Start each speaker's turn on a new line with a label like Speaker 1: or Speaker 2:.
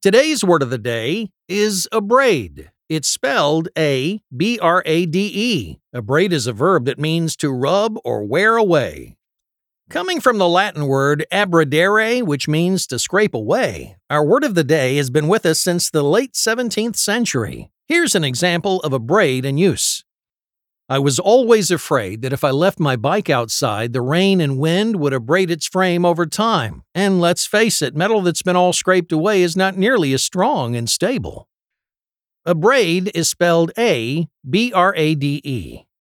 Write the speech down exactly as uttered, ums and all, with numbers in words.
Speaker 1: Today's word of the day is abrade. It's spelled A B R A D E. Abrade is a verb that means to rub or wear away. Coming from the Latin word abradere, which means to scrape away, our word of the day has been with us since the late seventeenth century. Here's an example of abrade in use. I was always afraid that if I left my bike outside, the rain and wind would abrade its frame over time. And let's face it, metal that's been all scraped away is not nearly as strong and stable. Abrade is spelled A B R A D E.